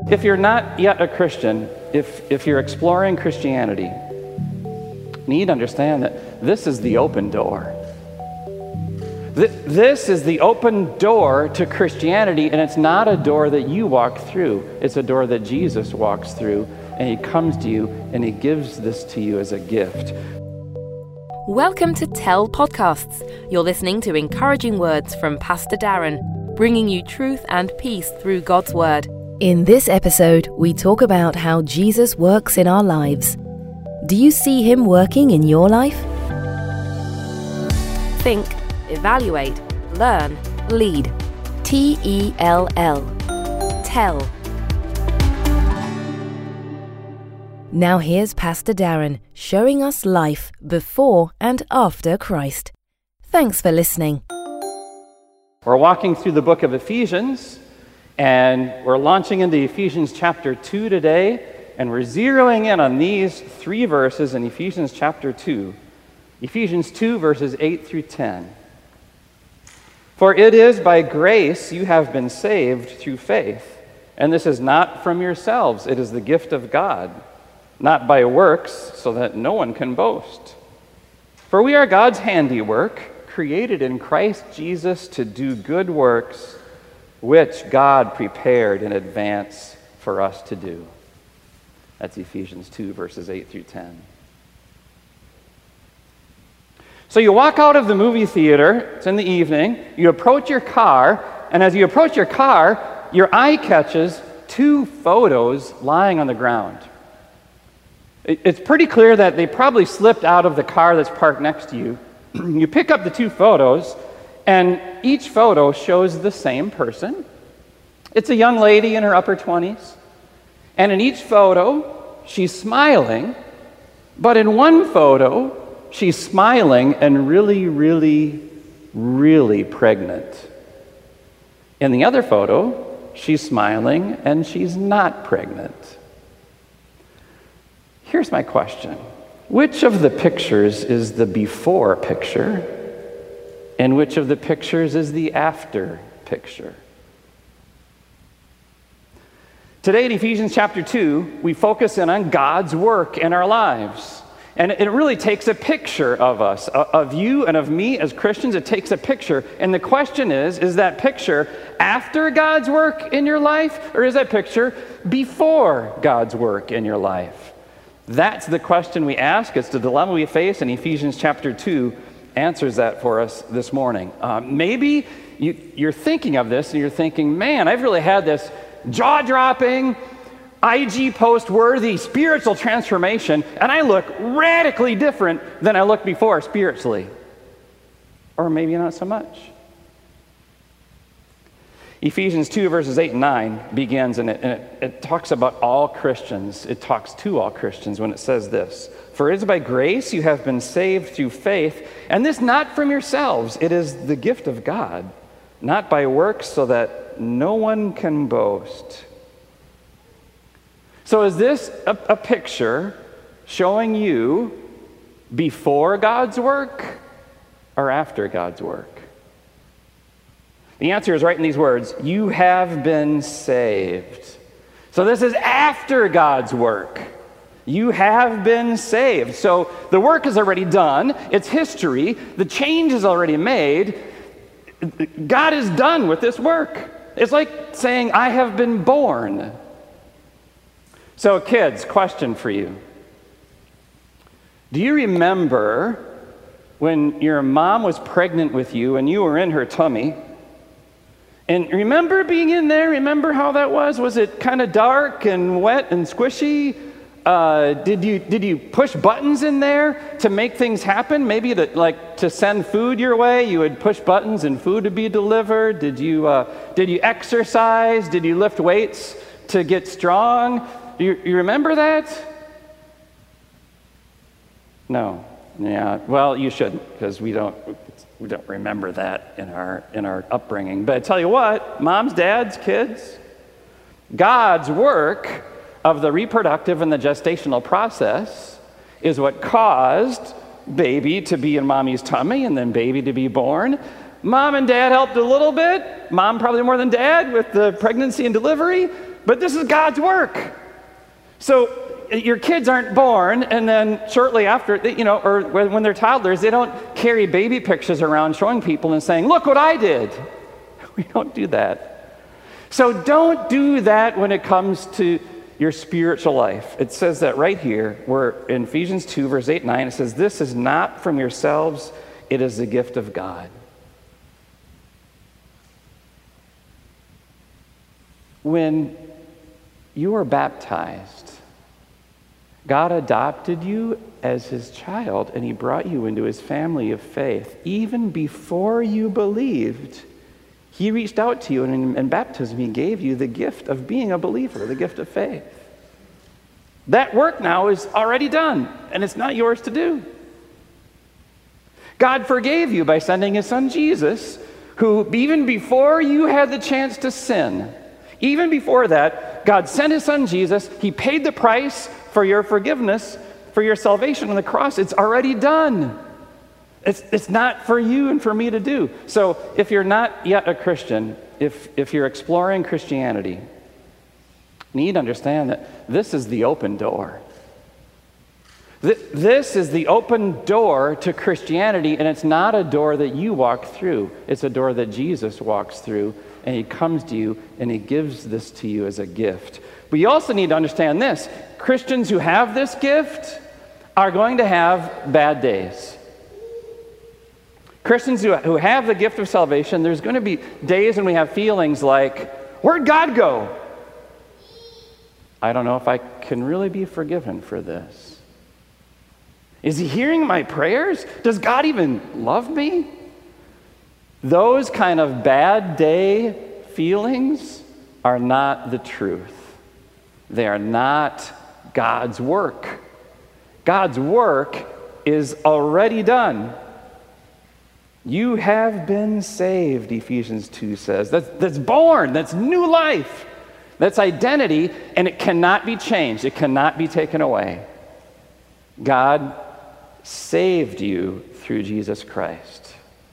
If you're not yet a Christian, if you're exploring Christianity, you need to understand that this is the open door. This is the open door to Christianity, and it's not a door that you walk through. It's a door that Jesus walks through, and he comes to you, and he gives this to you as a gift. Welcome to Tell Podcasts. You're listening to encouraging words from Pastor Darren, bringing you truth and peace through God's Word. In this episode, we talk about how Jesus works in our lives. Do you see him working in your life? Think, evaluate, learn, lead. T-E-L-L. Tell. Now here's Pastor Darren showing us life before and after Christ. Thanks for listening. We're walking through the book of Ephesians, and we're launching into Ephesians chapter 2 today, and we're zeroing in on these three verses in Ephesians chapter 2. Ephesians 2, verses 8 through 10. For it is by grace you have been saved through faith, and this is not from yourselves, it is the gift of God, not by works, so that no one can boast. For we are God's handiwork, created in Christ Jesus to do good works, which God prepared in advance for us to do. That's Ephesians 2, verses 8 through 10. So you walk out of the movie theater, it's in the evening, you approach your car, and as you approach your car, your eye catches two photos lying on the ground. It's pretty clear that they probably slipped out of the car that's parked next to you. You pick up the two photos, and each photo shows the same person. It's a young lady in her upper 20s. And in each photo, she's smiling. But in one photo, she's smiling and really, really, really pregnant. In the other photo, she's smiling and she's not pregnant. Here's my question. Which of the pictures is the before picture? And which of the pictures is the after picture? Today in Ephesians chapter 2, we focus in on God's work in our lives. And it really takes a picture of us, of you and of me as Christians. It takes a picture. And the question is that picture after God's work in your life, or is that picture before God's work in your life? That's the question we ask. It's the dilemma we face, and Ephesians chapter 2 answers that for us this morning. Maybe you're thinking of this and you're thinking, man, I've really had this jaw-dropping, IG post-worthy spiritual transformation, and I look radically different than I looked before spiritually. Or maybe not so much. Ephesians 2, verses 8 and 9 begins, and it talks about all Christians. It talks to all Christians when it says this. For it is by grace you have been saved through faith, and this not from yourselves. It is the gift of God, not by works, so that no one can boast. So is this a picture showing you before God's work or after God's work? The answer is right in these words. You have been saved. So this is after God's work. You have been saved. So the work is already done. It's history. The change is already made. God is done with this work. It's like saying, I have been born. So kids, question for you. Do you remember when your mom was pregnant with you and you were in her tummy? And remember being in there? Remember how that was? Was it kind of dark and wet and squishy? Did you push buttons in there to make things happen? Maybe to send food your way, you would push buttons and food would be delivered. Did you exercise? Did you lift weights to get strong? Do you remember that? No. Yeah. Well, you shouldn't, because we don't remember that in our upbringing. But I tell you what, moms, dads, kids, God's work of the reproductive and the gestational process is what caused baby to be in mommy's tummy and then baby to be born. Mom and dad helped a little bit. Mom probably more than dad with the pregnancy and delivery. But this is God's work. So your kids aren't born, and then shortly after, or when they're toddlers, they don't carry baby pictures around showing people and saying, look what I did. We don't do that. So don't do that when it comes to your spiritual life. It says that right here, where in Ephesians 2, verse 8 and 9, it says, this is not from yourselves, it is the gift of God. When you were baptized, God adopted you as his child, and he brought you into his family of faith. Even before you believed, he reached out to you, and in baptism, he gave you the gift of being a believer, the gift of faith. That work now is already done, and it's not yours to do. God forgave you by sending his son Jesus, who even before you had the chance to sin, even before that, God sent his son Jesus. He paid the price for your forgiveness, for your salvation on the cross. It's already done. It's not for you and for me to do. So if you're not yet a Christian, if you're exploring Christianity, you need to understand that this is the open door. This is the open door to Christianity, and it's not a door that you walk through. It's a door that Jesus walks through, and he comes to you, and he gives this to you as a gift. But you also need to understand this. Christians who have this gift are going to have bad days. Christians who have the gift of salvation, there's going to be days when we have feelings like, where'd God go? I don't know if I can really be forgiven for this. Is he hearing my prayers? Does God even love me? Those kind of bad day feelings are not the truth. They are not God's work. God's work is already done. You have been saved, Ephesians 2 says. That's born, that's new life, that's identity, and it cannot be changed. It cannot be taken away. God saved you through Jesus Christ.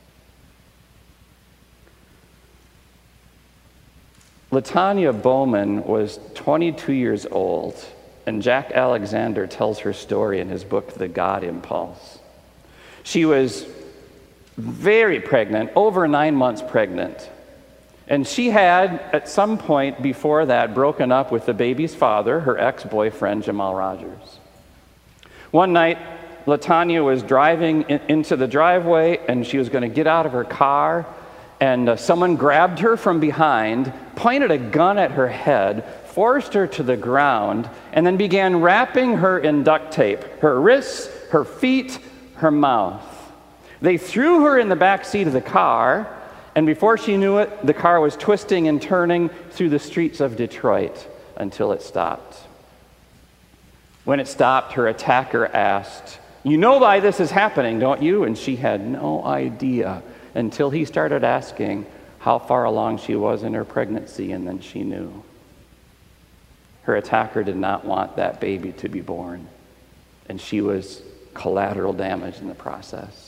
LaTanya Bowman was 22 years old, and Jack Alexander tells her story in his book, The God Impulse. She was very pregnant, over 9 months pregnant. And she had, at some point before that, broken up with the baby's father, her ex-boyfriend, Jamal Rogers. One night, LaTanya was driving into the driveway, and she was going to get out of her car, and someone grabbed her from behind, pointed a gun at her head, forced her to the ground, and then began wrapping her in duct tape, her wrists, her feet, her mouth. They threw her in the back seat of the car, and before she knew it, the car was twisting and turning through the streets of Detroit until it stopped. When it stopped, her attacker asked, "You know why this is happening, don't you?" And she had no idea until he started asking how far along she was in her pregnancy, and then she knew. Her attacker did not want that baby to be born, and she was collateral damage in the process.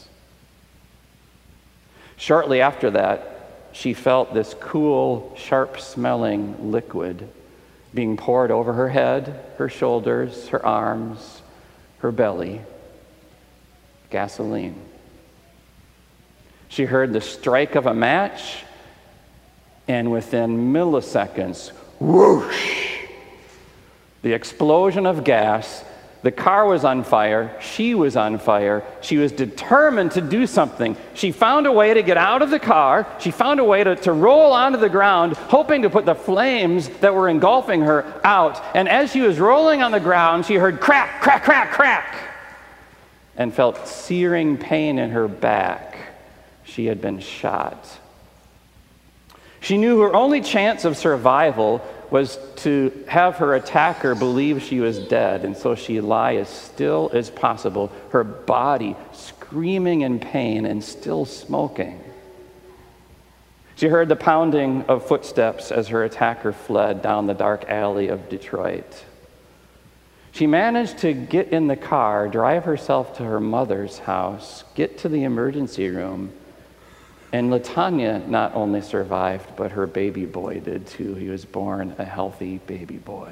Shortly after that, she felt this cool, sharp-smelling liquid being poured over her head, her shoulders, her arms, her belly. Gasoline. She heard the strike of a match, and within milliseconds, whoosh, the explosion of gas. The car was on fire. She was on fire. She was determined to do something. She found a way to get out of the car. She found a way to roll onto the ground, hoping to put the flames that were engulfing her out. And as she was rolling on the ground, she heard crack, crack, crack, crack, and felt searing pain in her back. She had been shot. She knew her only chance of survival was to have her attacker believe she was dead, and so she lay as still as possible, her body screaming in pain and still smoking. She heard the pounding of footsteps as her attacker fled down the dark alley of Detroit. She managed to get in the car, drive herself to her mother's house, get to the emergency room, And Latanya not only survived, but her baby boy did too. He was born a healthy baby boy.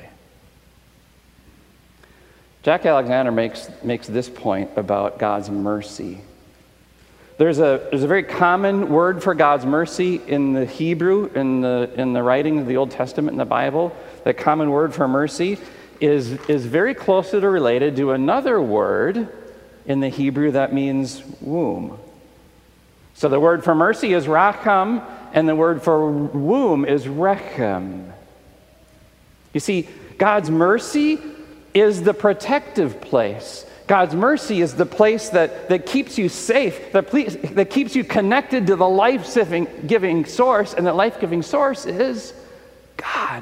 Jack Alexander makes this point about God's mercy. There's a very common word for God's mercy in the Hebrew, in the writing of the Old Testament in the Bible. The common word for mercy is very closely related to another word in the Hebrew that means womb. So the word for mercy is racham, and the word for womb is rechem. You see, God's mercy is the protective place. God's mercy is the place that keeps you safe, that keeps you connected to the life-giving source, and that life-giving source is God.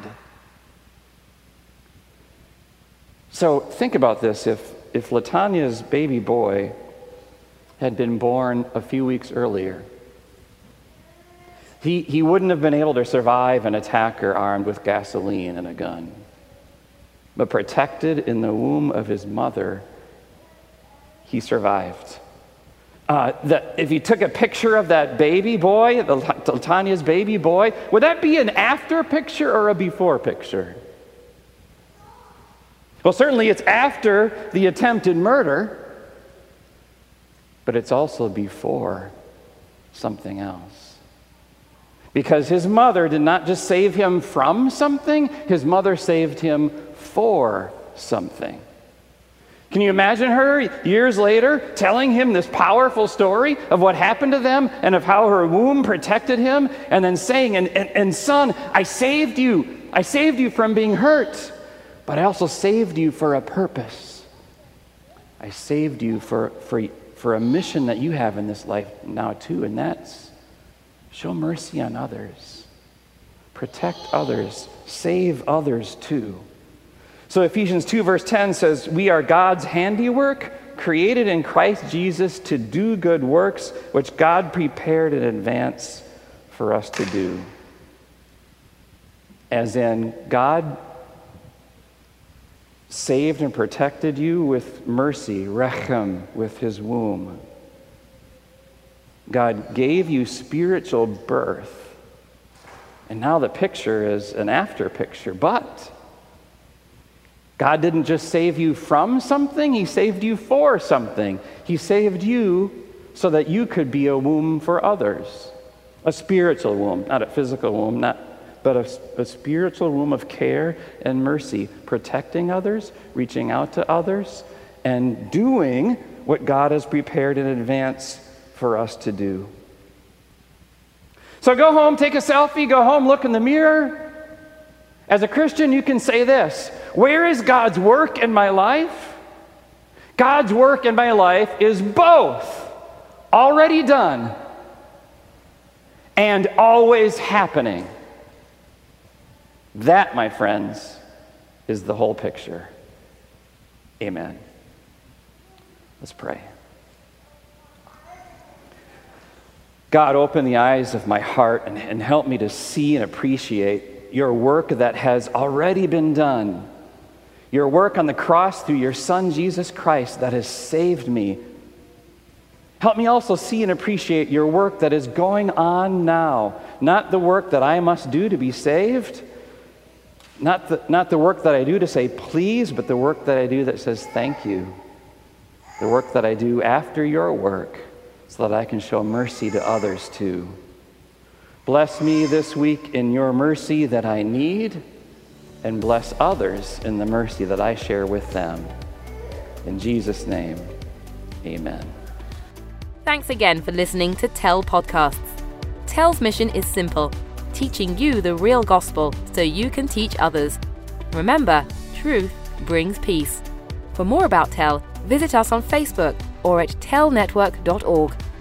So think about this. If Latanya's baby boy had been born a few weeks earlier, he wouldn't have been able to survive an attacker armed with gasoline and a gun. But protected in the womb of his mother, he survived. If you took a picture of that baby boy, Latanya's baby boy, would that be an after picture or a before picture? Well, certainly it's after the attempted murder, but it's also before something else. Because his mother did not just save him from something, his mother saved him for something. Can you imagine her years later telling him this powerful story of what happened to them and of how her womb protected him, and then saying, and son, I saved you from being hurt, but I also saved you for a purpose. I saved you for a mission that you have in this life now too, and that's show mercy on others, protect others, save others too. So Ephesians 2 verse 10 says, we are God's handiwork, created in Christ Jesus to do good works, which God prepared in advance for us to do. As in, God saved and protected you with mercy, rechem, with his womb. God gave you spiritual birth. And now the picture is an after picture. But God didn't just save you from something, he saved you for something. He saved you so that you could be a womb for others. A spiritual womb, not a physical womb, but a spiritual womb of care and mercy, protecting others, reaching out to others, and doing what God has prepared in advance for us to do. So go home, take a selfie, go home, look in the mirror. As a Christian, you can say this: where is God's work in my life? God's work in my life is both already done and always happening. That, my friends, is the whole picture. Amen. Let's pray. God, open the eyes of my heart and help me to see and appreciate your work that has already been done. Your work on the cross through your Son, Jesus Christ, that has saved me. Help me also see and appreciate your work that is going on now. Not the work that I must do to be saved, not the work that I do to say please, but the work that I do that says thank you. The work that I do after your work, so that I can show mercy to others too. Bless me this week in your mercy that I need, and bless others in the mercy that I share with them. In Jesus' name, amen. Thanks again for listening to Tell Podcasts. Tell's mission is simple: teaching you the real gospel so you can teach others. Remember, truth brings peace. For more about Tell, visit us on Facebook or at tellnetwork.org.